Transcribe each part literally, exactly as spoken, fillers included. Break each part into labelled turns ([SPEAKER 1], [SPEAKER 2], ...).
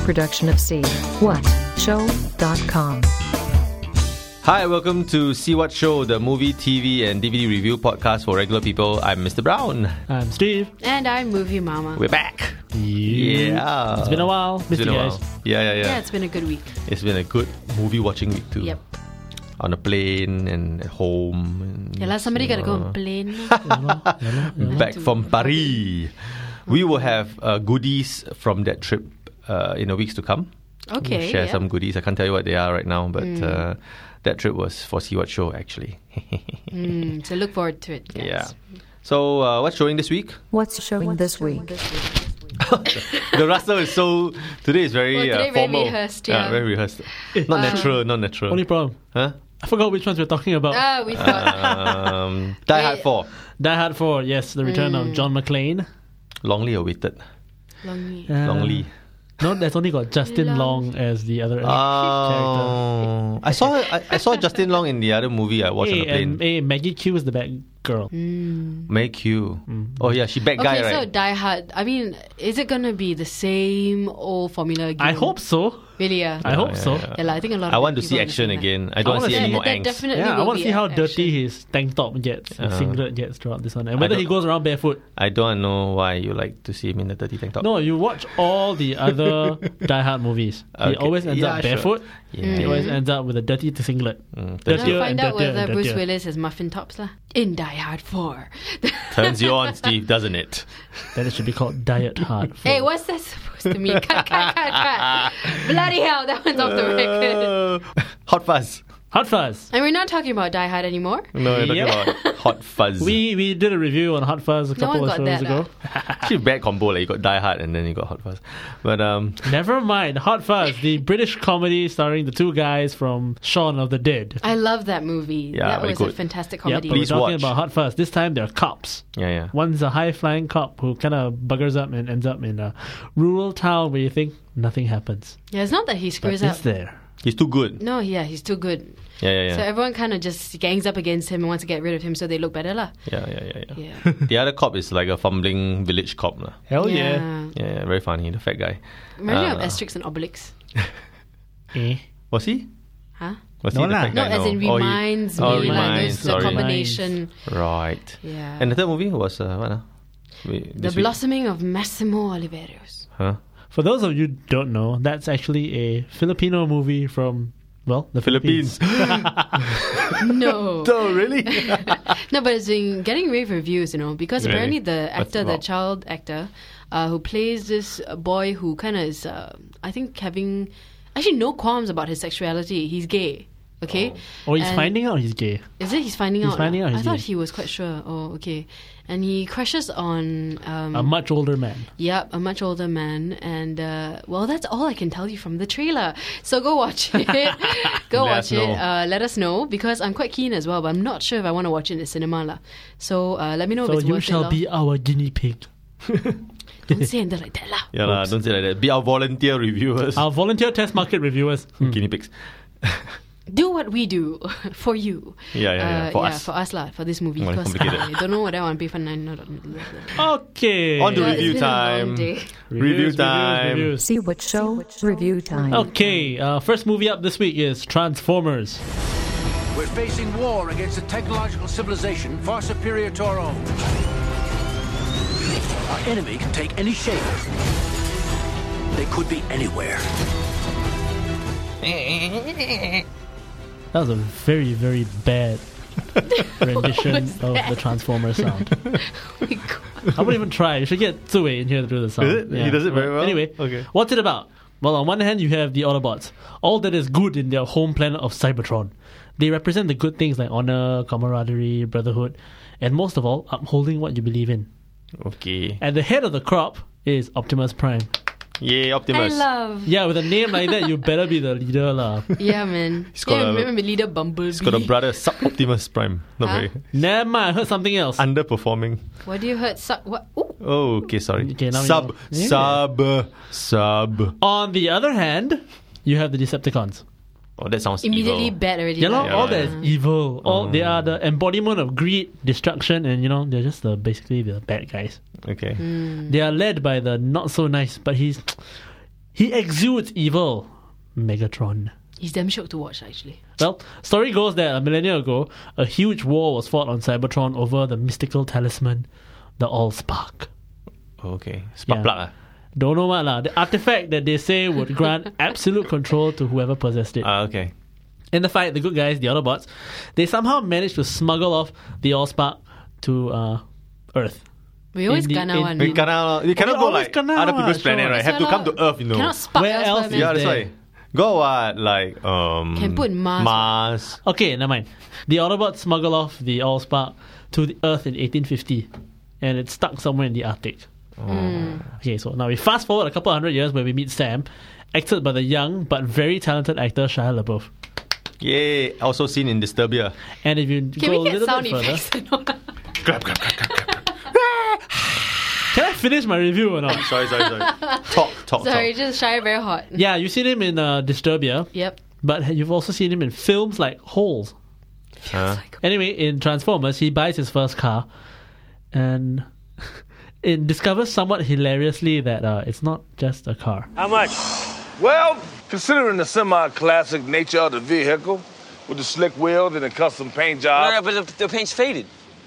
[SPEAKER 1] production of see what show dot com.
[SPEAKER 2] Hi, welcome to See What Show, the movie, T V and D V D review podcast for regular people. I'm Mister Brown.
[SPEAKER 3] I'm Steve.
[SPEAKER 4] And I'm Movie Mama.
[SPEAKER 2] We're back.
[SPEAKER 3] Yeah.
[SPEAKER 2] Yeah.
[SPEAKER 3] It's been a while.
[SPEAKER 2] It's
[SPEAKER 3] Missed
[SPEAKER 2] been
[SPEAKER 3] you
[SPEAKER 2] a
[SPEAKER 3] guys.
[SPEAKER 2] while. Yeah, yeah, yeah.
[SPEAKER 4] Yeah, it's been a good week.
[SPEAKER 2] It's been a good movie watching week too.
[SPEAKER 4] Yep.
[SPEAKER 2] On a plane and at home. And,
[SPEAKER 4] Yeah, like somebody got to go on plane.
[SPEAKER 2] Back from Paris. We will have uh, goodies from that trip uh, in the weeks to come.
[SPEAKER 4] Okay.
[SPEAKER 2] We'll share
[SPEAKER 4] yeah.
[SPEAKER 2] some goodies. I can't tell you what they are right now, but mm. uh, that trip was for See What Show, actually.
[SPEAKER 4] mm, so look forward to it, guys.
[SPEAKER 2] Yeah. So, uh, what's showing this week?
[SPEAKER 1] What's showing
[SPEAKER 4] What's
[SPEAKER 1] this
[SPEAKER 4] showing
[SPEAKER 1] week?
[SPEAKER 4] This week?
[SPEAKER 2] The Russell is so... Today is very
[SPEAKER 4] Well, today
[SPEAKER 2] uh,
[SPEAKER 4] very
[SPEAKER 2] formal.
[SPEAKER 4] rehearsed, yeah.
[SPEAKER 2] Very rehearsed. Not natural, not natural.
[SPEAKER 3] Only problem.
[SPEAKER 2] Huh?
[SPEAKER 3] I forgot which ones we're talking about.
[SPEAKER 4] Ah, we thought.
[SPEAKER 2] Um, Die Hard
[SPEAKER 4] Wait.
[SPEAKER 2] four.
[SPEAKER 3] Die Hard four, yes, the return
[SPEAKER 4] Mm.
[SPEAKER 3] of John McClane.
[SPEAKER 2] Longly awaited.
[SPEAKER 4] Long
[SPEAKER 3] Uh,
[SPEAKER 2] Longly.
[SPEAKER 3] No, there's only got Justin
[SPEAKER 4] Long.
[SPEAKER 3] Long as the other
[SPEAKER 2] Oh, I saw I, I saw Justin Long in the other movie I watched
[SPEAKER 3] hey,
[SPEAKER 2] on the plane.
[SPEAKER 3] and hey, Maggie Q is the bad girl.
[SPEAKER 4] Mm.
[SPEAKER 2] Make you. Oh yeah, she bad guy,
[SPEAKER 4] Okay, so
[SPEAKER 2] right?
[SPEAKER 4] Die Hard. I mean, is it going to be the same old formula again?
[SPEAKER 3] I hope so.
[SPEAKER 4] Really, yeah.
[SPEAKER 3] I hope
[SPEAKER 2] yeah,
[SPEAKER 3] so.
[SPEAKER 2] yeah.
[SPEAKER 4] Yeah, like, I think a lot of
[SPEAKER 2] I want to
[SPEAKER 4] people
[SPEAKER 2] see
[SPEAKER 4] are
[SPEAKER 2] action
[SPEAKER 4] saying that.
[SPEAKER 2] again. I don't
[SPEAKER 3] I
[SPEAKER 2] want to see
[SPEAKER 3] wanna
[SPEAKER 2] any
[SPEAKER 3] see-
[SPEAKER 2] more
[SPEAKER 4] that
[SPEAKER 2] angst.
[SPEAKER 4] definitely
[SPEAKER 3] Yeah, I
[SPEAKER 4] will
[SPEAKER 3] want to
[SPEAKER 4] be
[SPEAKER 3] see how
[SPEAKER 4] action.
[SPEAKER 3] dirty his tank top gets, his
[SPEAKER 2] Uh-huh.
[SPEAKER 3] singlet gets throughout this one, and
[SPEAKER 2] I
[SPEAKER 3] whether he
[SPEAKER 2] don't-
[SPEAKER 3] goes around barefoot.
[SPEAKER 2] I don't know why you like to see him in the dirty tank top.
[SPEAKER 3] No, you watch all the other Die Hard movies. He
[SPEAKER 2] Okay.
[SPEAKER 3] always ends
[SPEAKER 2] Yeah,
[SPEAKER 3] up
[SPEAKER 2] sure.
[SPEAKER 3] barefoot.
[SPEAKER 2] Yeah.
[SPEAKER 3] He always ends up with a dirty singlet.
[SPEAKER 2] Mm,
[SPEAKER 3] Dirtier
[SPEAKER 4] We'll
[SPEAKER 3] and
[SPEAKER 4] find out
[SPEAKER 3] dirtier
[SPEAKER 4] whether
[SPEAKER 3] and
[SPEAKER 4] Bruce
[SPEAKER 3] dirtier.
[SPEAKER 4] Willis has muffin tops lah. In Die Hard four.
[SPEAKER 2] Turns you on, Steve, doesn't it?
[SPEAKER 3] Then it should be called Diet Hard.
[SPEAKER 4] Hey, what's that supposed to mean? Cut, cut, cut, cut. Bloody hell, that one's off the record.
[SPEAKER 2] Uh, Hot Fuzz.
[SPEAKER 3] Hot Fuzz.
[SPEAKER 4] And we're not talking about Die Hard anymore.
[SPEAKER 2] No, you're talking
[SPEAKER 3] Yep.
[SPEAKER 2] about Hot Fuzz.
[SPEAKER 3] We we did a review on Hot Fuzz a
[SPEAKER 4] No
[SPEAKER 3] couple
[SPEAKER 4] one
[SPEAKER 3] of
[SPEAKER 4] got
[SPEAKER 3] shows
[SPEAKER 4] that,
[SPEAKER 3] ago.
[SPEAKER 2] Actually, bad combo. Like you got Die Hard and then you got Hot Fuzz. But um,
[SPEAKER 3] Never mind. Hot Fuzz, the British comedy starring the two guys from Shaun of the Dead.
[SPEAKER 4] I love that movie.
[SPEAKER 2] Yeah,
[SPEAKER 4] that
[SPEAKER 2] very
[SPEAKER 4] was a
[SPEAKER 2] good.
[SPEAKER 4] fantastic
[SPEAKER 3] Yep,
[SPEAKER 4] comedy.
[SPEAKER 3] but we're
[SPEAKER 2] Please
[SPEAKER 3] talking
[SPEAKER 2] watch.
[SPEAKER 3] about Hot Fuzz. This time they're cops.
[SPEAKER 2] yeah, yeah.
[SPEAKER 3] One's a high-flying cop who kind of buggers up and ends up in a rural town where you think nothing happens.
[SPEAKER 4] Yeah, it's not that he
[SPEAKER 3] But
[SPEAKER 4] screws
[SPEAKER 3] it's
[SPEAKER 4] up.
[SPEAKER 3] there.
[SPEAKER 2] He's too good.
[SPEAKER 4] No, yeah, he's too good.
[SPEAKER 2] Yeah, yeah, yeah.
[SPEAKER 4] So everyone kind of just gangs up against him and wants to get rid of him so they look better lah.
[SPEAKER 2] yeah, yeah, yeah, yeah.
[SPEAKER 4] Yeah.
[SPEAKER 2] The other cop is like a fumbling village cop. lah.
[SPEAKER 3] Hell yeah.
[SPEAKER 4] yeah.
[SPEAKER 2] Yeah, yeah, very funny. The fat guy.
[SPEAKER 4] Remind me of
[SPEAKER 2] Uh,
[SPEAKER 4] Asterix and Obelix.
[SPEAKER 3] Eh?
[SPEAKER 2] Was he?
[SPEAKER 4] Huh?
[SPEAKER 2] Was
[SPEAKER 3] No
[SPEAKER 2] he the
[SPEAKER 3] lah.
[SPEAKER 2] fat
[SPEAKER 4] No,
[SPEAKER 2] guy?
[SPEAKER 4] as in
[SPEAKER 2] Oh, he-
[SPEAKER 4] reminds
[SPEAKER 2] oh,
[SPEAKER 4] me. Like
[SPEAKER 2] reminds,
[SPEAKER 4] those, the
[SPEAKER 2] sorry.
[SPEAKER 4] combination.
[SPEAKER 2] Right.
[SPEAKER 4] Yeah.
[SPEAKER 2] And the third movie was uh, what? Uh? Wait,
[SPEAKER 4] the
[SPEAKER 2] this week?
[SPEAKER 4] blossoming of Massimo Oliveros.
[SPEAKER 2] Huh?
[SPEAKER 3] For those of you who don't know, that's actually a Filipino movie from, well, the Philippines.
[SPEAKER 2] Philippines.
[SPEAKER 4] No.
[SPEAKER 2] Oh, really?
[SPEAKER 4] No, but it's been getting rave reviews, you know, because
[SPEAKER 2] Really?
[SPEAKER 4] apparently the
[SPEAKER 2] What's
[SPEAKER 4] actor,
[SPEAKER 2] it
[SPEAKER 4] the
[SPEAKER 2] about?
[SPEAKER 4] child actor, uh, who plays this uh, boy who kind of is, uh, I think, having actually no qualms about his sexuality. He's gay. Okay.
[SPEAKER 3] Oh, he's
[SPEAKER 4] And-
[SPEAKER 3] finding out he's gay.
[SPEAKER 4] Is it? He's finding
[SPEAKER 3] He's
[SPEAKER 4] out.
[SPEAKER 3] finding out
[SPEAKER 4] I
[SPEAKER 3] he's
[SPEAKER 4] thought
[SPEAKER 3] gay.
[SPEAKER 4] he was quite sure. Oh, okay. And he crushes on. Um,
[SPEAKER 3] A much older man.
[SPEAKER 4] Yep, a much older man, and uh, well, that's all I can tell you from the trailer. So go watch it. go
[SPEAKER 2] Let
[SPEAKER 4] watch
[SPEAKER 2] us
[SPEAKER 4] it.
[SPEAKER 2] know.
[SPEAKER 4] Uh, let us know because I'm quite keen as well, but I'm not sure if I want to watch it in the cinema lah. So uh, let me know
[SPEAKER 3] So
[SPEAKER 4] if it's
[SPEAKER 3] you
[SPEAKER 4] worth
[SPEAKER 3] shall
[SPEAKER 4] it.
[SPEAKER 3] be our guinea pig.
[SPEAKER 4] Don't say anything like that lah.
[SPEAKER 2] Yeah, lah. Don't say like that. Be our volunteer reviewers.
[SPEAKER 3] Our volunteer test market reviewers. Hmm.
[SPEAKER 2] Guinea pigs.
[SPEAKER 4] Do what we do for you.
[SPEAKER 2] Yeah, yeah, yeah.
[SPEAKER 4] Uh,
[SPEAKER 2] For
[SPEAKER 4] yeah,
[SPEAKER 2] us.
[SPEAKER 4] for us lah, for this movie.
[SPEAKER 2] More
[SPEAKER 4] Because
[SPEAKER 2] complicated.
[SPEAKER 4] I don't know what I want to pay for nine. No, no, no, no.
[SPEAKER 3] Okay.
[SPEAKER 2] On to
[SPEAKER 4] Yeah,
[SPEAKER 2] review
[SPEAKER 4] it's been a long
[SPEAKER 2] time.
[SPEAKER 4] day.
[SPEAKER 2] Review time.
[SPEAKER 3] reviews.
[SPEAKER 1] See what show review time.
[SPEAKER 3] Okay, uh, first movie up this week is Transformers.
[SPEAKER 5] We're facing war against a technological civilization far superior to our own. Our enemy can take any shape. They could be anywhere.
[SPEAKER 3] That was a very, very bad rendition of
[SPEAKER 4] that?
[SPEAKER 3] the Transformers sound.
[SPEAKER 4] Oh my God.
[SPEAKER 3] I wouldn't even try. You should get Zui in here to do the sound.
[SPEAKER 2] Is it? He does it very well?
[SPEAKER 3] Anyway,
[SPEAKER 2] Okay.
[SPEAKER 3] what's it about? Well, on one hand, you have the Autobots. All that is good in their home planet of Cybertron. They represent the good things like honor, camaraderie, brotherhood, and most of all, upholding what you believe in.
[SPEAKER 2] Okay.
[SPEAKER 3] At the head of the crop is Optimus Prime.
[SPEAKER 2] Yay,
[SPEAKER 4] I
[SPEAKER 2] Optimus.
[SPEAKER 4] love.
[SPEAKER 3] Yeah, with a name like that, you better be the leader lah.
[SPEAKER 4] Yeah, man.
[SPEAKER 2] He's got
[SPEAKER 4] yeah,
[SPEAKER 2] a-
[SPEAKER 4] remember leader Bumblebee.
[SPEAKER 2] He's got a brother, Sub Optimus Prime. Not
[SPEAKER 4] Huh?
[SPEAKER 2] very.
[SPEAKER 3] Never mind, I heard something else.
[SPEAKER 2] Underperforming.
[SPEAKER 4] What do you heard? Su- what? Ooh.
[SPEAKER 2] Oh, okay, sorry.
[SPEAKER 3] Okay, now we
[SPEAKER 2] sub,
[SPEAKER 3] know. Yeah.
[SPEAKER 2] sub, sub.
[SPEAKER 3] On the other hand, you have the Decepticons.
[SPEAKER 2] Oh, that sounds
[SPEAKER 4] Immediately
[SPEAKER 2] evil.
[SPEAKER 4] bad already.
[SPEAKER 3] You know,
[SPEAKER 4] lah.
[SPEAKER 2] Yeah,
[SPEAKER 3] all
[SPEAKER 2] yeah.
[SPEAKER 3] that is evil. All they are the embodiment of greed, destruction, and you know they're just the basically the bad guys.
[SPEAKER 2] Okay.
[SPEAKER 4] Hmm.
[SPEAKER 3] They are led by the not so nice, but he's He exudes evil. Megatron.
[SPEAKER 4] He's damn shook to watch, actually.
[SPEAKER 3] Well, story goes that a millennia ago, a huge war was fought on Cybertron over the mystical talisman, the Allspark.
[SPEAKER 2] Okay. Spark
[SPEAKER 3] Yeah.
[SPEAKER 2] plug. Ah.
[SPEAKER 3] Don't know what lah. The artifact that they say would grant absolute control to whoever possessed it.
[SPEAKER 2] Ah, okay.
[SPEAKER 3] In the fight, the good guys, the Autobots, they somehow managed to smuggle off the Allspark to uh, Earth.
[SPEAKER 4] We always
[SPEAKER 3] In the-
[SPEAKER 4] gonna
[SPEAKER 3] in-
[SPEAKER 4] one.
[SPEAKER 2] We cannot, you cannot go
[SPEAKER 3] always
[SPEAKER 2] like
[SPEAKER 3] kena
[SPEAKER 2] other
[SPEAKER 3] what,
[SPEAKER 2] people's planet,
[SPEAKER 3] sure.
[SPEAKER 2] right? Have to come to Earth, you know.
[SPEAKER 4] Cannot spark
[SPEAKER 3] Where
[SPEAKER 4] elsewhere,
[SPEAKER 3] else
[SPEAKER 4] man.
[SPEAKER 2] Yeah, that's
[SPEAKER 3] there?
[SPEAKER 2] why. Go what? Like, um...
[SPEAKER 4] Can put Mars.
[SPEAKER 2] Mars.
[SPEAKER 3] Okay, never mind. The Autobots smuggle off the Allspark to the Earth in eighteen fifty, and it's stuck somewhere in the Arctic. Okay, so now we fast forward a couple hundred years where we meet Sam, acted by the young but very talented actor Shia LaBeouf.
[SPEAKER 2] Yay. Also seen in Disturbia.
[SPEAKER 3] And if you
[SPEAKER 4] Can
[SPEAKER 3] go a
[SPEAKER 4] we get
[SPEAKER 3] little
[SPEAKER 4] sound
[SPEAKER 3] bit further,
[SPEAKER 4] effects? and all?
[SPEAKER 2] Grab, grab, grab, grab, grab.
[SPEAKER 3] can I finish my review or not?
[SPEAKER 2] Sorry, sorry, sorry. Talk, talk,
[SPEAKER 4] Sorry,
[SPEAKER 2] talk.
[SPEAKER 4] just shy very hot.
[SPEAKER 3] Yeah, you've seen him in uh, Disturbia,
[SPEAKER 4] Yep.
[SPEAKER 3] but you've also seen him in films like Holes.
[SPEAKER 2] Huh?
[SPEAKER 3] Anyway, in Transformers, he buys his first car, and it discovers somewhat hilariously that uh, it's not just a car.
[SPEAKER 6] How much?
[SPEAKER 7] Well, considering the semi-classic nature of the vehicle, with the slick wheels and the custom paint job.
[SPEAKER 6] No, no, but the, the paint's faded.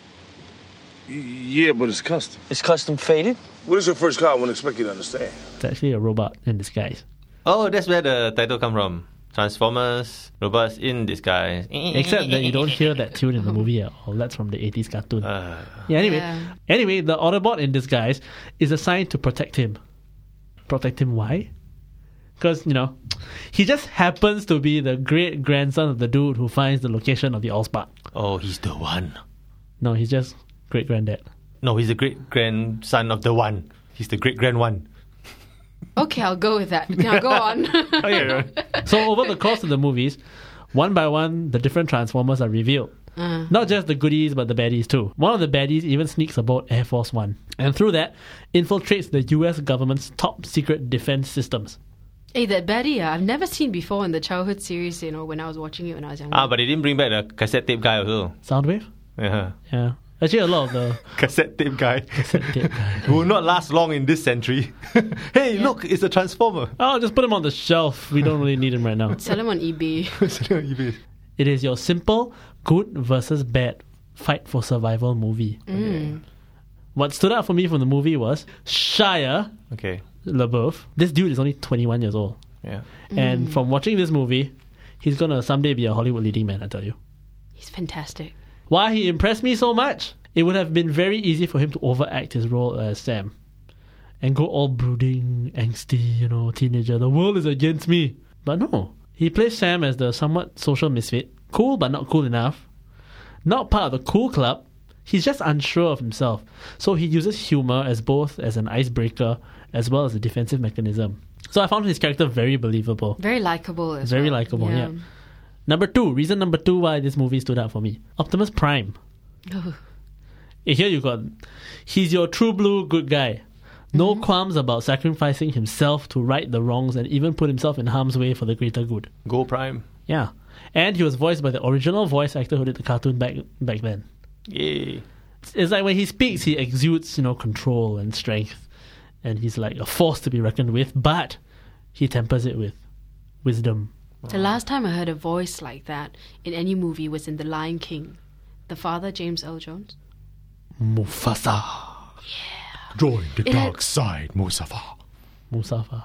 [SPEAKER 7] Y- Yeah, but it's custom.
[SPEAKER 6] It's custom faded?
[SPEAKER 7] What is your first car? I wouldn't expect you to understand.
[SPEAKER 3] It's actually a robot in disguise.
[SPEAKER 2] Oh, that's where the title come from. Transformers, robots in disguise.
[SPEAKER 3] Except that you don't hear that tune in the movie at all. That's from the eighties cartoon.
[SPEAKER 2] Uh,
[SPEAKER 3] yeah, anyway.
[SPEAKER 4] Yeah.
[SPEAKER 3] Anyway, the Autobot in disguise is assigned to protect him. Protect him why? Because, you know, he just happens to be the great grandson of the dude who finds the location of the Allspark.
[SPEAKER 2] oh, he's the one.
[SPEAKER 3] No, he's just great granddad.
[SPEAKER 2] No, he's the great grandson of the one. He's the great grand one.
[SPEAKER 4] Okay, I'll go with that. Now go on.
[SPEAKER 2] Okay.
[SPEAKER 3] So over the course of the movies, one by one, the different Transformers are revealed.
[SPEAKER 4] Uh.
[SPEAKER 3] Not just the goodies, but the baddies too. One of the baddies even sneaks aboard Air Force One, and through that, infiltrates the U S government's top secret defense systems.
[SPEAKER 4] Hey, that baddie, uh, I've never seen before in the childhood series, you know, when I was watching it when I was younger.
[SPEAKER 2] Ah, but they didn't bring back the cassette tape guy also.
[SPEAKER 3] Soundwave?
[SPEAKER 2] Yeah.
[SPEAKER 3] Yeah. Actually, a lot of the
[SPEAKER 2] Cassette tape guy.
[SPEAKER 3] cassette tape guy.
[SPEAKER 2] Who will not last long in this century. Hey, look, it's a transformer.
[SPEAKER 3] Oh, just put him on the shelf. We don't really need him right now.
[SPEAKER 4] Sell them on eBay.
[SPEAKER 3] It is your simple good versus bad fight for survival movie. What stood out for me from the movie was Shia
[SPEAKER 2] Okay.
[SPEAKER 3] LaBeouf. This dude is only twenty-one years old.
[SPEAKER 2] Yeah.
[SPEAKER 3] And from watching this movie, he's gonna someday be a Hollywood leading man, I tell you.
[SPEAKER 4] He's fantastic.
[SPEAKER 3] Why he impressed me so much? It would have been very easy for him to overact his role as Sam and go all brooding, angsty, you know, teenager. The world is against me. But no. He plays Sam as the somewhat social misfit, cool but not cool enough, not part of the cool club. He's just unsure of himself. So he uses humor as both as an icebreaker as well as a defensive mechanism. So I found his character very believable.
[SPEAKER 4] Very likable as
[SPEAKER 3] Very
[SPEAKER 4] well.
[SPEAKER 3] likable, yeah. Number two, reason number two why this movie stood out for me. Optimus Prime. Here you got, he's your true blue good guy. No qualms about sacrificing himself to right the wrongs and even put himself in harm's way for the greater good.
[SPEAKER 2] Go Prime.
[SPEAKER 3] Yeah. And he was voiced by the original voice actor who did the cartoon back back then.
[SPEAKER 2] Yay.
[SPEAKER 3] It's like when he speaks, he exudes, you know, control and strength. And he's like a force to be reckoned with, but he tempers it with wisdom.
[SPEAKER 4] The last time I heard a voice like that in any movie was in The Lion King. The father, James Earl Jones.
[SPEAKER 3] Mufasa.
[SPEAKER 8] Join the
[SPEAKER 4] It
[SPEAKER 8] dark
[SPEAKER 4] had-
[SPEAKER 8] side, Musafa.
[SPEAKER 3] Musafa.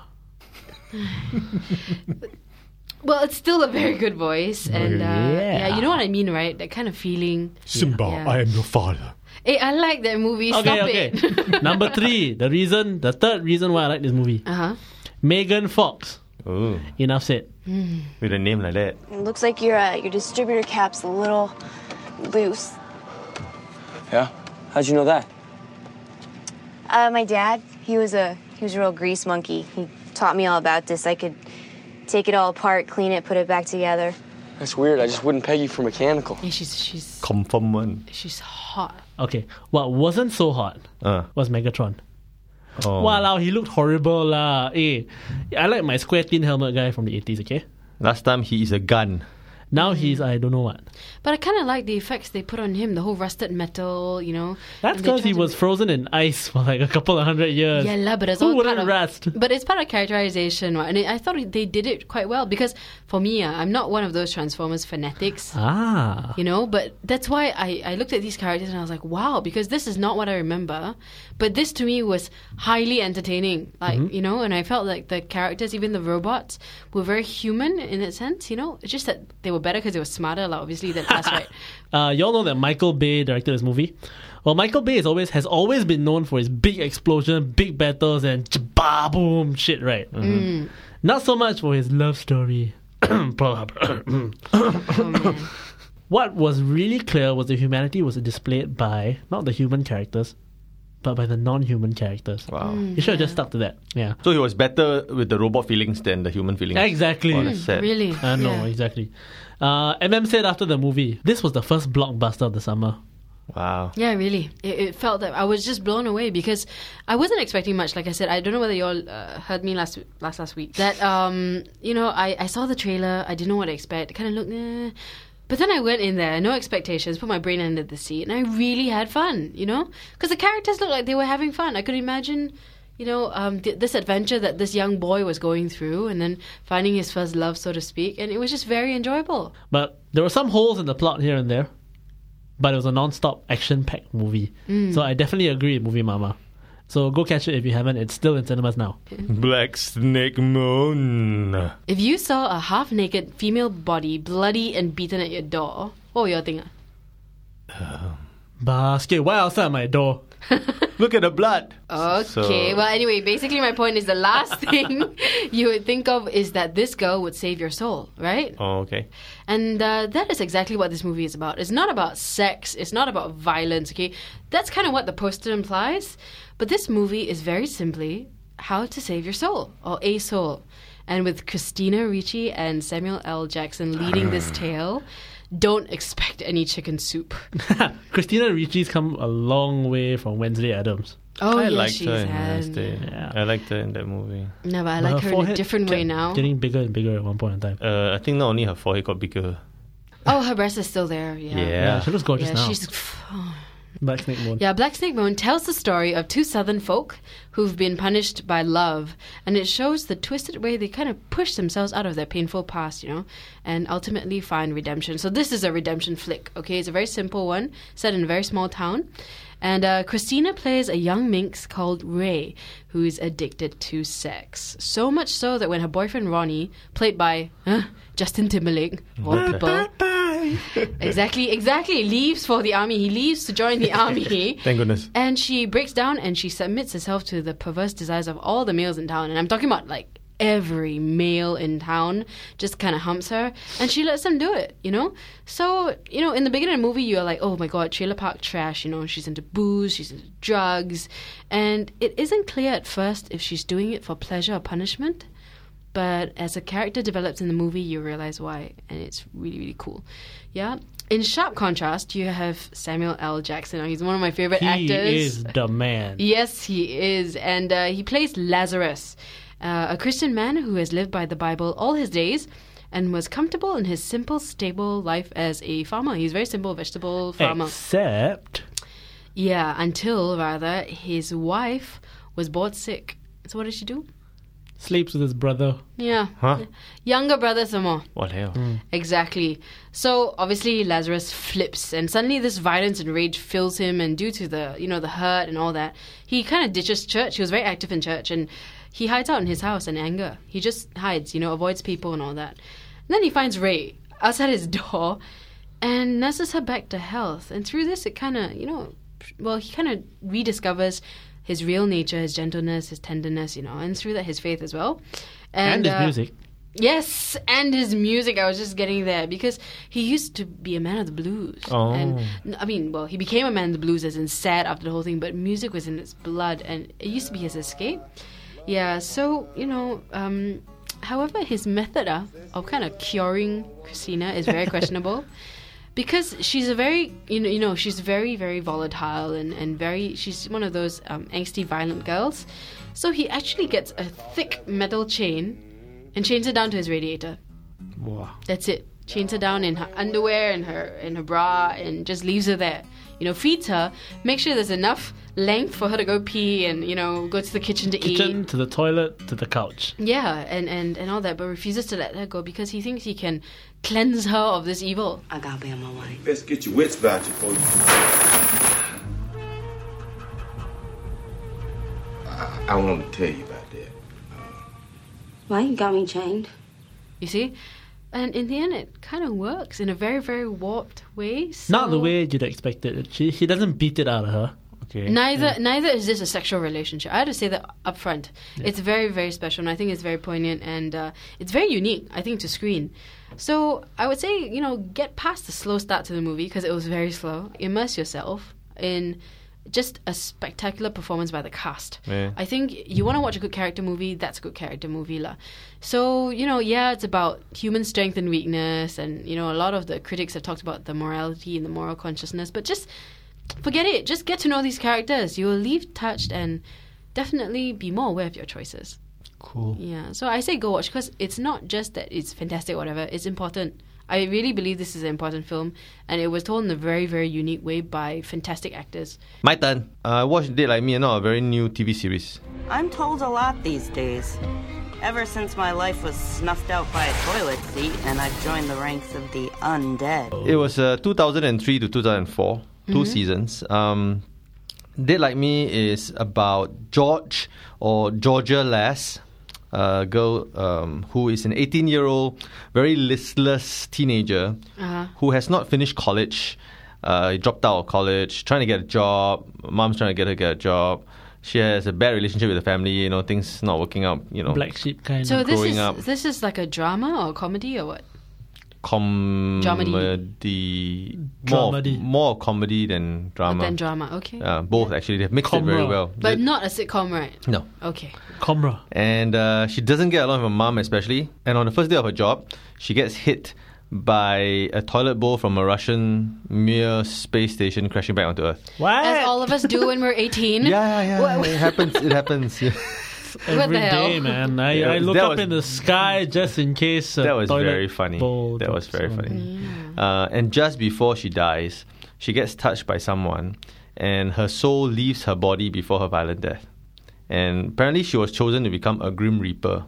[SPEAKER 4] Well, it's still a very good voice. And uh,
[SPEAKER 3] Yeah.
[SPEAKER 4] yeah, you know what I mean, right? That kind of feeling.
[SPEAKER 8] Simba,
[SPEAKER 4] Yeah.
[SPEAKER 8] I am your father.
[SPEAKER 4] Hey, I like that movie.
[SPEAKER 3] Okay,
[SPEAKER 4] Stop
[SPEAKER 3] okay.
[SPEAKER 4] it.
[SPEAKER 3] Number three, the reason, the third reason why I like this movie.
[SPEAKER 4] Uh-huh.
[SPEAKER 3] Megan Fox.
[SPEAKER 2] Oh,
[SPEAKER 3] Enough said.
[SPEAKER 2] with a name like that.
[SPEAKER 9] It looks like your uh, your distributor cap's a little loose.
[SPEAKER 6] Yeah? How'd you know that?
[SPEAKER 9] Uh, my dad, he was a he was a real grease monkey. He taught me all about this. I could take it all apart, clean it, put it back together.
[SPEAKER 6] That's weird. I just wouldn't peg you for mechanical.
[SPEAKER 4] Yeah, she's she's
[SPEAKER 2] Confirm one.
[SPEAKER 4] she's hot.
[SPEAKER 3] Okay, what wasn't so hot
[SPEAKER 2] Uh,
[SPEAKER 3] was Megatron.
[SPEAKER 2] oh.
[SPEAKER 3] Walao, he looked horrible lah. Eh, I like my square tin helmet guy from the eighties, okay?
[SPEAKER 2] Last time he is a gun.
[SPEAKER 3] Now he's I don't know what.
[SPEAKER 4] But I kind of like the effects they put on him, the whole rusted metal, you know.
[SPEAKER 3] That's
[SPEAKER 4] and they
[SPEAKER 3] because he
[SPEAKER 4] tried to-
[SPEAKER 3] was frozen in ice for like a couple of hundred years.
[SPEAKER 4] Yeah, lah, but it's
[SPEAKER 3] Who
[SPEAKER 4] all
[SPEAKER 3] wouldn't
[SPEAKER 4] part of
[SPEAKER 3] rust?
[SPEAKER 4] But it's part of characterization, right? And I thought they did it quite well because for me, uh, I'm not one of those Transformers fanatics.
[SPEAKER 3] Ah.
[SPEAKER 4] You know, but that's why I, I looked at these characters and I was like, wow, because this is not what I remember. But this to me was highly entertaining. Like,
[SPEAKER 3] Mm-hmm.
[SPEAKER 4] you know, and I felt like the characters, even the robots, were very human in that sense, you know? It's just that they were better because they were smarter, like, obviously, than us, right?
[SPEAKER 3] Uh, y'all know that Michael Bay directed this movie. Well, Michael Bay is always has always been known for his big explosion, big battles, and ba boom shit, right?
[SPEAKER 4] Mm.
[SPEAKER 3] Not so much for his love story.
[SPEAKER 4] Oh, man.
[SPEAKER 3] What was really clear was that humanity was displayed by not the human characters, but by the non-human characters.
[SPEAKER 2] Wow.
[SPEAKER 3] You should have just stuck to that. Yeah.
[SPEAKER 2] So he was better with the robot feelings than the human feelings.
[SPEAKER 3] Exactly.
[SPEAKER 2] On the set.
[SPEAKER 4] Really?
[SPEAKER 3] I know,
[SPEAKER 4] Yeah.
[SPEAKER 3] exactly. Uh, M M said after the movie, this was the first blockbuster of the summer.
[SPEAKER 2] Wow.
[SPEAKER 4] Yeah, really. It, it felt that I was just blown away because I wasn't expecting much. Like I said, I don't know whether you all uh, heard me last last last week. That um, you know, I, I saw the trailer. I didn't know what to expect. Kind of looked, eh. But then I went in there, no expectations, put my brain under the seat, and I really had fun. You know, because the characters looked like they were having fun. I could imagine, you know, um, th- this adventure that this young boy was going through, and then finding his first love, so to speak, and it was just very enjoyable.
[SPEAKER 3] But there were some holes in the plot here and there. But it was a non-stop action-packed movie.
[SPEAKER 4] Mm.
[SPEAKER 3] So I definitely agree with Movie Mama. So go catch it if you haven't. It's still in cinemas now.
[SPEAKER 2] Black Snake Moon.
[SPEAKER 4] If you saw a half-naked female body bloody and beaten at your door, what would you think?
[SPEAKER 3] Basket, why outside my door?
[SPEAKER 2] Look at the blood.
[SPEAKER 4] Okay,
[SPEAKER 2] So-
[SPEAKER 4] well, anyway, basically my point is the last thing you would think of is that this girl would save your soul, right?
[SPEAKER 2] Oh, okay.
[SPEAKER 4] And uh, that is exactly what this movie is about. It's not about sex, it's not about violence, okay? That's kind of what the poster implies. But this movie is very simply how to save your soul, or a soul. And with Christina Ricci and Samuel L. Jackson leading this tale, don't expect any chicken soup.
[SPEAKER 3] Christina Ricci's come a long way from Wednesday Addams.
[SPEAKER 4] Oh,
[SPEAKER 2] I
[SPEAKER 4] yeah,
[SPEAKER 2] liked
[SPEAKER 4] she's
[SPEAKER 2] her in
[SPEAKER 4] had...
[SPEAKER 2] Wednesday.
[SPEAKER 3] Yeah.
[SPEAKER 2] I liked her in that movie.
[SPEAKER 4] No, but I
[SPEAKER 3] But
[SPEAKER 4] like her in a
[SPEAKER 3] forehead
[SPEAKER 4] different way
[SPEAKER 3] kept
[SPEAKER 4] now.
[SPEAKER 3] Getting bigger and bigger at one point in time.
[SPEAKER 2] Uh, I think not only her forehead got bigger.
[SPEAKER 4] Oh, her breast is still there, yeah.
[SPEAKER 2] Yeah.
[SPEAKER 3] She looks gorgeous
[SPEAKER 4] Yeah,
[SPEAKER 3] now.
[SPEAKER 4] she's...
[SPEAKER 3] Black Snake Moon.
[SPEAKER 4] Yeah, Black Snake Moon tells the story of two southern folk who've been punished by love, and it shows the twisted way they kind of push themselves out of their painful past, you know, and ultimately find redemption. So this is a redemption flick, okay? It's a very simple one, set in a very small town. And uh, Christina plays a young minx called Ray, who is addicted to sex. So much so that when her boyfriend Ronnie, played by uh, Justin Timberlake, of all people... Exactly, exactly. Leaves for the army. He leaves to join the army.
[SPEAKER 2] Thank goodness.
[SPEAKER 4] And she breaks down and she submits herself to the perverse desires of all the males in town. And I'm talking about like every male in town just kind of humps her. And she lets them do it, you know? So, you know, in the beginning of the movie, you're like, oh my God, trailer park trash. You know, she's into booze, she's into drugs. And it isn't clear at first if she's doing it for pleasure or punishment. But as a character develops in the movie, you realize why, and it's really, really cool. Yeah. In sharp contrast, you have Samuel L. Jackson. He's one of my favorite
[SPEAKER 3] He
[SPEAKER 4] actors.
[SPEAKER 3] is the man.
[SPEAKER 4] Yes, he is, and uh, he plays Lazarus, uh, a Christian man who has lived by the Bible all his days, and was comfortable in his simple, stable life as a farmer. He's a very simple vegetable farmer.
[SPEAKER 3] Except...
[SPEAKER 4] Yeah, until rather his wife was bored sick. So what did she do?
[SPEAKER 3] Sleeps with his brother.
[SPEAKER 4] Yeah.
[SPEAKER 2] Huh?
[SPEAKER 4] Younger brother some more.
[SPEAKER 2] What hell?
[SPEAKER 4] Exactly. So obviously Lazarus flips, and suddenly this violence and rage fills him, and due to the, you know, the hurt and all that, he kind of ditches church. He was very active in church, and he hides out in his house in anger. He just hides, you know, avoids people and all that. And then he finds Ray outside his door and nurses her back to health. And through this, it kind of, you know, well, he kind of rediscovers his real nature, his gentleness, his tenderness, you know, and through that, his faith as well.
[SPEAKER 3] And, his
[SPEAKER 4] uh,
[SPEAKER 3] music.
[SPEAKER 4] Yes, and his music. I was just getting there because he used to be a man of the blues.
[SPEAKER 2] Oh.
[SPEAKER 4] And I mean, well, he became a man of the blues as in sad after the whole thing, but music was in his blood, and it used to be his escape. Yeah, so, you know, um, however, his method uh, of kind of curing Christina is very questionable. Because she's a very, you know, you know, she's very, very volatile and, and very, she's one of those um, angsty, violent girls. So he actually gets a thick metal chain and chains it down to his radiator.
[SPEAKER 3] Wow.
[SPEAKER 4] That's it. chains her down in her underwear and her in her bra and just leaves her there. You know, feeds her, make sure there's enough length for her to go pee and, you know, go to the kitchen to
[SPEAKER 3] Kitchen,
[SPEAKER 4] eat.
[SPEAKER 3] to the toilet, to the couch.
[SPEAKER 4] Yeah, and, and, and all that, but refuses to let her go because he thinks he can cleanse her of this evil.
[SPEAKER 10] I gotta be on my way.
[SPEAKER 11] Best get your wits about you before you... I, I want to tell you about that.
[SPEAKER 10] Why you got me chained?
[SPEAKER 4] You see? And in the end, it kind of works in a very, very warped way. So
[SPEAKER 3] Not the way you'd expect it. She, he doesn't beat it out of her. Okay.
[SPEAKER 4] Neither
[SPEAKER 3] Yeah.
[SPEAKER 4] neither is this a sexual relationship. I had to say that up front.
[SPEAKER 3] Yeah.
[SPEAKER 4] It's very, very special, and I think it's very poignant, and uh, it's very unique, I think, to screen. So I would say, you know, get past the slow start to the movie, because it was very slow. Immerse yourself in just a spectacular performance by the cast.
[SPEAKER 2] Yeah.
[SPEAKER 4] I think you want to watch a good character movie, that's a good character movie. La. So, you know, yeah, it's about human strength and weakness, and, you know, a lot of the critics have talked about the morality and the moral consciousness, but just forget it. Just get to know these characters. You will leave touched and definitely be more aware of your choices.
[SPEAKER 2] Cool.
[SPEAKER 4] Yeah, so I say go watch, because it's not just that it's fantastic or whatever, it's important. I really believe this is an important film, and it was told in a very, very unique way by fantastic actors.
[SPEAKER 2] My turn. Uh, I watched Date Like Me, and not a very new T V series.
[SPEAKER 10] I'm told a lot these days. Ever since my life was snuffed out by a toilet seat and I've joined the ranks of the undead.
[SPEAKER 2] It was uh, two thousand three to two thousand four, two
[SPEAKER 10] Mhm.
[SPEAKER 2] seasons. Um, Date Like Me is about George or Georgia Lass, a girl um, who is an eighteen-year-old, very listless teenager
[SPEAKER 4] Uh-huh.
[SPEAKER 2] who has not finished college. Uh, he dropped out of college, trying to get a job. Mom's trying to get her get a job. She has a bad relationship with the family. You know, things not working out. You know,
[SPEAKER 3] Black sheep kind
[SPEAKER 4] So
[SPEAKER 3] of.
[SPEAKER 4] this
[SPEAKER 2] growing
[SPEAKER 4] is
[SPEAKER 2] up.
[SPEAKER 4] this is like a drama or comedy or what?
[SPEAKER 2] comedy, more,
[SPEAKER 3] Dramedy.
[SPEAKER 2] more comedy than drama.
[SPEAKER 4] Than drama, okay.
[SPEAKER 2] Uh, both actually, they've mixed it very
[SPEAKER 3] Comra.
[SPEAKER 2] well.
[SPEAKER 4] But not a sitcom, right?
[SPEAKER 2] No.
[SPEAKER 4] Okay.
[SPEAKER 3] Comra.
[SPEAKER 2] And uh, she doesn't get along with her mom, especially. And on the first day of her job, she gets hit by a toilet bowl from a Russian Mir space station crashing back onto Earth.
[SPEAKER 3] What?
[SPEAKER 4] As all of us do when we're eighteen.
[SPEAKER 2] Yeah, yeah, yeah.
[SPEAKER 4] What-
[SPEAKER 2] It happens. It happens. Yeah.
[SPEAKER 4] What
[SPEAKER 3] Every
[SPEAKER 4] the hell?
[SPEAKER 3] day, man. I,
[SPEAKER 2] Yeah,
[SPEAKER 3] I look
[SPEAKER 2] that
[SPEAKER 3] up
[SPEAKER 2] was-
[SPEAKER 3] in the sky just in case. A
[SPEAKER 2] That was
[SPEAKER 3] toilet
[SPEAKER 2] very funny.
[SPEAKER 3] bowl
[SPEAKER 2] That was
[SPEAKER 3] drops
[SPEAKER 2] very
[SPEAKER 3] on
[SPEAKER 2] funny.
[SPEAKER 3] me.
[SPEAKER 2] Uh, and just before she dies, she gets touched by someone, and her soul leaves her body before her violent death. And apparently, she was chosen to become a Grim Reaper.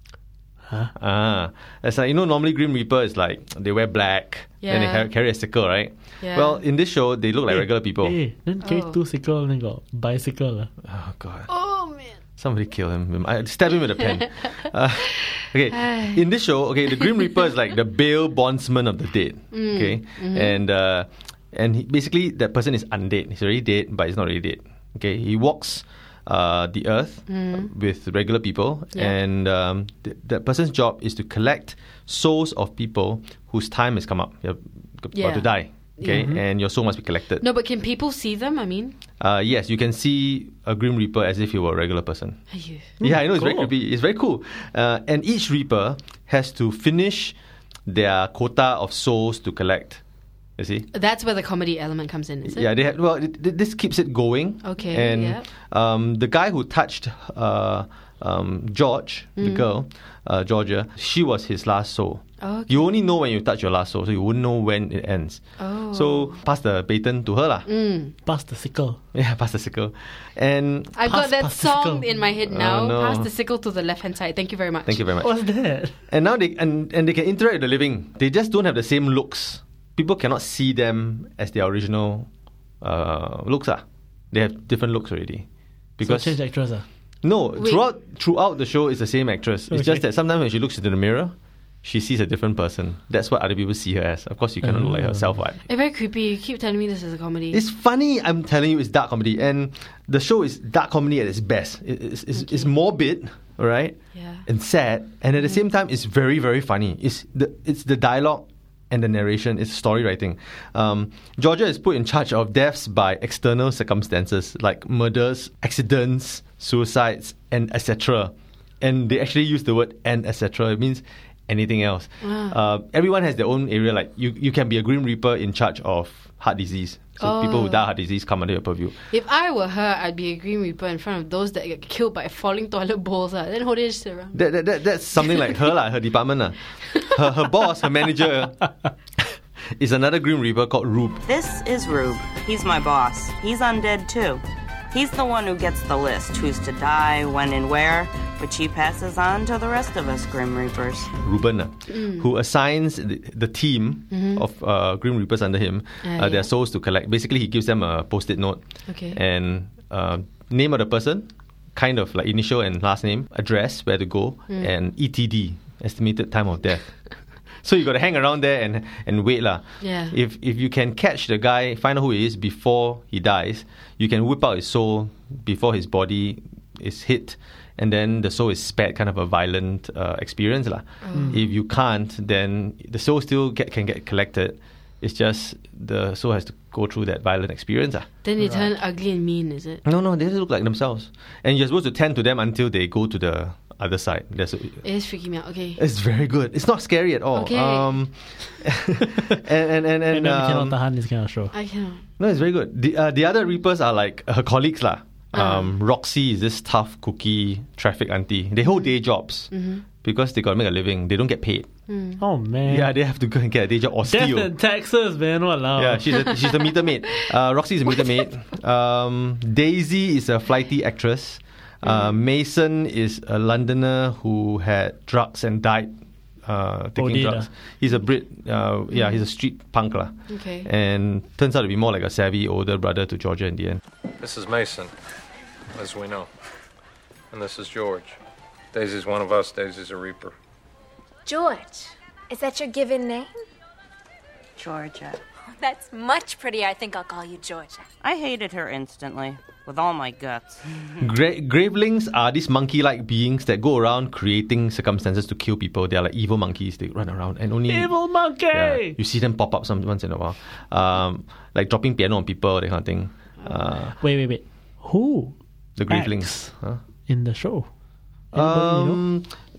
[SPEAKER 3] Huh?
[SPEAKER 2] Ah, it's like, you know, normally Grim Reaper is like they wear black, and they
[SPEAKER 4] Yeah.
[SPEAKER 2] ca- carry a sickle, right?
[SPEAKER 4] Yeah.
[SPEAKER 2] Well, in this show, they look like
[SPEAKER 3] Hey,
[SPEAKER 2] regular people.
[SPEAKER 3] Hey, then carry
[SPEAKER 4] Oh.
[SPEAKER 3] two sickle and then got bicycle. ah.
[SPEAKER 2] Oh God.
[SPEAKER 4] Oh, man.
[SPEAKER 2] Somebody kill him. I stab him with a pen. Uh, okay, in this show, okay, the Grim Reaper is like the bail bondsman of the dead.
[SPEAKER 4] Mm,
[SPEAKER 2] Okay,
[SPEAKER 4] mhm.
[SPEAKER 2] and uh, and he, basically that person is undead. He's already dead, but he's not really dead. Okay, he walks uh, the earth
[SPEAKER 4] Mm.
[SPEAKER 2] with regular people,
[SPEAKER 4] Yeah.
[SPEAKER 2] and um, th- that person's job is to collect souls of people whose time has come up. You're about
[SPEAKER 4] Yeah.
[SPEAKER 2] to die. Okay,
[SPEAKER 4] Mhm.
[SPEAKER 2] and your soul must be collected.
[SPEAKER 4] No, but can people see them? I mean,
[SPEAKER 2] Uh, yes, you can see a Grim Reaper as if he were a regular person.
[SPEAKER 4] Ayuh.
[SPEAKER 2] Yeah, I know, it's very
[SPEAKER 3] cool.
[SPEAKER 2] creepy. It's very cool. Uh, and each Reaper has to finish their quota of souls to collect. You see?
[SPEAKER 4] That's where the comedy element comes in, is it?
[SPEAKER 2] Yeah, they have. Well, it, th- this keeps it going.
[SPEAKER 4] Okay,
[SPEAKER 2] And
[SPEAKER 4] yeah.
[SPEAKER 2] um, the guy who touched uh, um, George, the
[SPEAKER 4] Mm.
[SPEAKER 2] girl, uh, Georgia, she was his last soul.
[SPEAKER 4] Okay.
[SPEAKER 2] You only know when you touch your last soul, so you wouldn't know when it ends.
[SPEAKER 4] Oh.
[SPEAKER 2] So pass the baton to her, lah.
[SPEAKER 4] Mm.
[SPEAKER 3] Pass the sickle.
[SPEAKER 2] Yeah, pass the sickle. And
[SPEAKER 4] I've
[SPEAKER 3] Pass-
[SPEAKER 4] got that
[SPEAKER 3] pass the
[SPEAKER 4] song
[SPEAKER 3] sickle.
[SPEAKER 4] in my head
[SPEAKER 2] Oh,
[SPEAKER 4] now.
[SPEAKER 2] no.
[SPEAKER 4] Pass the sickle to the left hand side. Thank you very much.
[SPEAKER 2] thank you very much.
[SPEAKER 3] What's that?
[SPEAKER 2] And now they and, and they can interact with the living. They just don't have the same looks. People cannot see them as their original uh, looks. Ah. They have different looks already. Because
[SPEAKER 3] so change actress. Ah.
[SPEAKER 2] no,
[SPEAKER 4] Wait.
[SPEAKER 2] throughout throughout the show it's the same actress. It's
[SPEAKER 3] Okay.
[SPEAKER 2] just that sometimes when she looks into the mirror, she sees a different person. That's what other people see her as. Of course, you cannot look like
[SPEAKER 3] Oh.
[SPEAKER 2] herself, right?
[SPEAKER 4] It's very creepy. You keep telling me this is a comedy.
[SPEAKER 2] It's funny, I'm telling you, it's dark comedy. And the show is dark comedy at its best. It- It's, it's,
[SPEAKER 4] Okay.
[SPEAKER 2] it's morbid, all right?
[SPEAKER 4] Yeah.
[SPEAKER 2] And sad. And at the same time, it's very, very funny. It's the, it's the dialogue and the narration. It's story writing. Um, Georgia is put in charge of deaths by external circumstances like murders, accidents, suicides, and et cetera. And they actually use the word and et cetera. It means anything else.
[SPEAKER 4] Ah.
[SPEAKER 2] Uh, everyone has their own area. Like you, you can be a Grim Reaper in charge of heart disease. So
[SPEAKER 4] Oh.
[SPEAKER 2] people who die of heart disease come under your purview.
[SPEAKER 4] If I were her, I'd be a Green Reaper in front of those that get killed by falling toilet bowls. Uh. Then hold it just around.
[SPEAKER 2] That, that, that, that's something like her, lah, her department. lah. Her, her boss, her manager, is another Grim Reaper called Rube.
[SPEAKER 10] This is Rube. He's my boss. He's undead too. He's the one who gets the list, who's to die, when and where, which he passes on to the rest of us Grim Reapers.
[SPEAKER 2] Ruben, uh,
[SPEAKER 10] Mm.
[SPEAKER 2] who assigns the, the team
[SPEAKER 10] Mhm.
[SPEAKER 2] of uh, Grim Reapers under him
[SPEAKER 10] Ah,
[SPEAKER 2] uh,
[SPEAKER 10] yeah.
[SPEAKER 2] their souls to collect. Basically, he gives them a post-it note
[SPEAKER 4] Okay.
[SPEAKER 2] and uh, name of the person, kind of like initial and last name, address, where to go,
[SPEAKER 4] Mm.
[SPEAKER 2] and E T D, estimated time of death. So you got to hang around there and and wait lah.
[SPEAKER 4] Yeah.
[SPEAKER 2] If if you can catch the guy, find out who he is before he dies, you can whip out his soul before his body is hit, and then the soul is spared kind of a violent uh, experience lah.
[SPEAKER 4] Mm.
[SPEAKER 2] If you can't, then the soul still get, can get collected. It's just the soul has to go through that violent experience lah.
[SPEAKER 4] Then they turn ugly and mean, is it?
[SPEAKER 2] No, no, they just look like themselves, and you're supposed to tend to them until they go to the other side. There's a,
[SPEAKER 4] It is freaking me out. Okay.
[SPEAKER 2] it's very good. It's not scary at all.
[SPEAKER 4] Okay.
[SPEAKER 2] Um, and and and, and
[SPEAKER 3] And then we
[SPEAKER 2] um,
[SPEAKER 3] cannot tahan this kind of show.
[SPEAKER 4] I cannot.
[SPEAKER 2] no, it's very good. The uh, the other Reapers are like her colleagues lah.
[SPEAKER 4] Ah.
[SPEAKER 2] Um, Roxy is this tough cookie traffic auntie. They hold day jobs
[SPEAKER 4] Mhm.
[SPEAKER 2] because they got to make a living. They don't get paid.
[SPEAKER 4] Mm.
[SPEAKER 3] Oh man.
[SPEAKER 2] Yeah, they have to go and get a day job or
[SPEAKER 3] Death
[SPEAKER 2] steal.
[SPEAKER 3] in Texas, man. Walao.
[SPEAKER 2] Yeah, she's a, she's the meter maid. Uh, Roxy is a meter maid. Um, Daisy is a flighty actress. Uh, Mason is a Londoner who had drugs and died uh, taking
[SPEAKER 3] O D'd,
[SPEAKER 2] drugs.
[SPEAKER 3] ah.
[SPEAKER 2] He's a Brit. Uh, yeah, he's a street punk lah.
[SPEAKER 4] Okay.
[SPEAKER 2] And turns out to be more like a savvy older brother to Georgia in the end.
[SPEAKER 12] This is Mason, as we know. And this is George. Daisy's one of us. Daisy's a Reaper.
[SPEAKER 13] George, is that your given name?
[SPEAKER 10] Georgia.
[SPEAKER 13] That's much prettier. I think I'll call you Georgia.
[SPEAKER 10] I hated her instantly, with all my guts.
[SPEAKER 2] Gra- Gravelings are these monkey-like beings that go around creating circumstances to kill people. They are like evil monkeys. They run around and only
[SPEAKER 3] Evil monkey.
[SPEAKER 2] Yeah, you see them pop up some once in a while, um, like dropping piano on people, that kind of thing. Uh,
[SPEAKER 3] Wait, wait, wait. Who?
[SPEAKER 2] the
[SPEAKER 3] acts
[SPEAKER 2] Gravelings. Huh?
[SPEAKER 3] in the show? Anybody you know?
[SPEAKER 2] Um,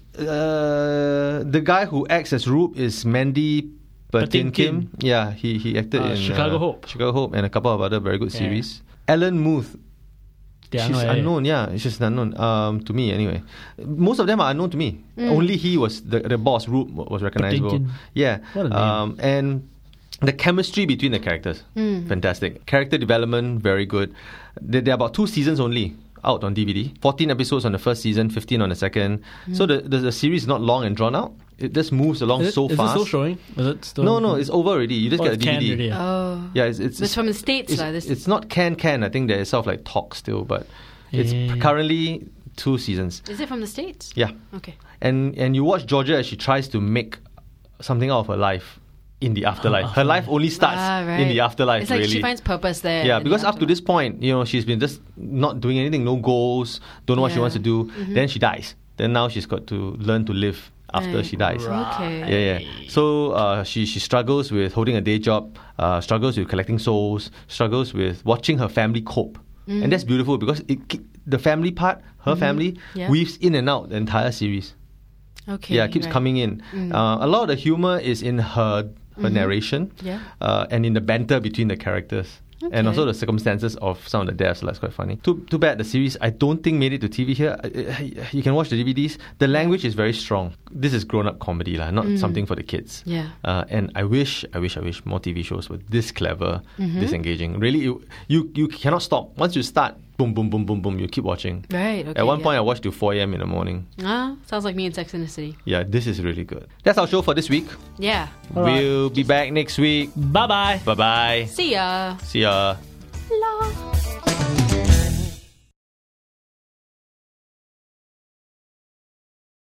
[SPEAKER 2] uh, the guy who acts as Rube is Mandy
[SPEAKER 3] Patinkin.
[SPEAKER 2] Patinkin. Yeah, he he acted
[SPEAKER 3] Uh,
[SPEAKER 2] in
[SPEAKER 3] Chicago
[SPEAKER 2] uh,
[SPEAKER 3] Hope.
[SPEAKER 2] Chicago Hope, and a couple of other very good
[SPEAKER 3] Yeah.
[SPEAKER 2] series. Ellen Muth.
[SPEAKER 3] Yeah, I
[SPEAKER 2] She's
[SPEAKER 3] know, yeah, yeah.
[SPEAKER 2] unknown, yeah. She's unknown um, to me anyway. Most of them are unknown to me.
[SPEAKER 3] Mm.
[SPEAKER 2] Only he was the the boss. Rube was recognizable.
[SPEAKER 3] Patinkin.
[SPEAKER 2] Yeah,
[SPEAKER 3] What a name.
[SPEAKER 2] um, and the chemistry between the characters,
[SPEAKER 4] Mm.
[SPEAKER 2] fantastic. Character development, very good. There, there are about two seasons only out on D V D. fourteen episodes on the first season, fifteen on the second. So the, the the series is not long and drawn out. It just moves along
[SPEAKER 3] Is it,
[SPEAKER 2] so
[SPEAKER 3] is
[SPEAKER 2] fast.
[SPEAKER 3] it still showing? Is it still?
[SPEAKER 2] No, no, it's over already. You just
[SPEAKER 3] Oh,
[SPEAKER 2] get a
[SPEAKER 3] it's
[SPEAKER 2] D V D.
[SPEAKER 3] canned already, yeah.
[SPEAKER 4] Oh.
[SPEAKER 2] Yeah, it's it's,
[SPEAKER 4] It's from the States,
[SPEAKER 2] It's,
[SPEAKER 4] lah, this-
[SPEAKER 2] it's not can can. I think there's sort of like talk still, but it's
[SPEAKER 3] Yeah.
[SPEAKER 2] currently two seasons.
[SPEAKER 4] Is it from the States?
[SPEAKER 2] Yeah.
[SPEAKER 4] Okay.
[SPEAKER 2] And and you watch Georgia as she tries to make something out of her life in the afterlife. Her life only starts
[SPEAKER 4] Ah, right.
[SPEAKER 2] in the afterlife.
[SPEAKER 4] It's like
[SPEAKER 2] really.
[SPEAKER 4] she finds purpose there.
[SPEAKER 2] Yeah,
[SPEAKER 4] in the
[SPEAKER 2] because up to
[SPEAKER 4] afterlife.
[SPEAKER 2] this point, you know, she's been just not doing anything, no goals, don't know what she
[SPEAKER 4] Yeah.
[SPEAKER 2] wants to do.
[SPEAKER 4] Mhm.
[SPEAKER 2] Then she dies. Then now she's got to learn to live after
[SPEAKER 4] Right.
[SPEAKER 2] she dies.
[SPEAKER 4] Okay.
[SPEAKER 2] Yeah, yeah. So uh, she she struggles with holding a day job, uh, struggles with collecting souls, struggles with watching her family cope,
[SPEAKER 4] Mm.
[SPEAKER 2] and that's beautiful because it ki- the family part, her
[SPEAKER 4] Mhm.
[SPEAKER 2] family,
[SPEAKER 4] Yeah.
[SPEAKER 2] weaves in and out the entire series.
[SPEAKER 4] Okay.
[SPEAKER 2] Yeah, it keeps
[SPEAKER 4] right.
[SPEAKER 2] coming in.
[SPEAKER 4] Mm.
[SPEAKER 2] Uh, a lot of the humor is in her her
[SPEAKER 4] Mhm.
[SPEAKER 2] narration,
[SPEAKER 4] Yeah.
[SPEAKER 2] uh, and in the banter between the characters. And
[SPEAKER 4] Okay.
[SPEAKER 2] also the circumstances of some of the deaths, so that's quite funny. Too, too bad the series, I don't think, made it to T V here. Uh, uh, You can watch the D V Ds. The language is very strong. This is grown-up comedy, lah, not
[SPEAKER 4] Mm.
[SPEAKER 2] something for the kids.
[SPEAKER 4] Yeah.
[SPEAKER 2] Uh, and I wish, I wish, I wish more T V shows were this clever,
[SPEAKER 4] Mhm.
[SPEAKER 2] this engaging. Really, you, you you cannot stop. Once you start, boom, boom, boom, boom, boom, you keep watching.
[SPEAKER 4] Right. Okay.
[SPEAKER 2] At one
[SPEAKER 4] yeah.
[SPEAKER 2] point, I watched till four a.m. in the morning.
[SPEAKER 4] Ah, sounds like me in Sex and the City.
[SPEAKER 2] Yeah, this is really good. That's our show for this week.
[SPEAKER 4] Yeah.
[SPEAKER 2] We'll be back next week.
[SPEAKER 3] Bye bye.
[SPEAKER 2] Bye bye.
[SPEAKER 4] See ya.
[SPEAKER 2] See ya.
[SPEAKER 4] La.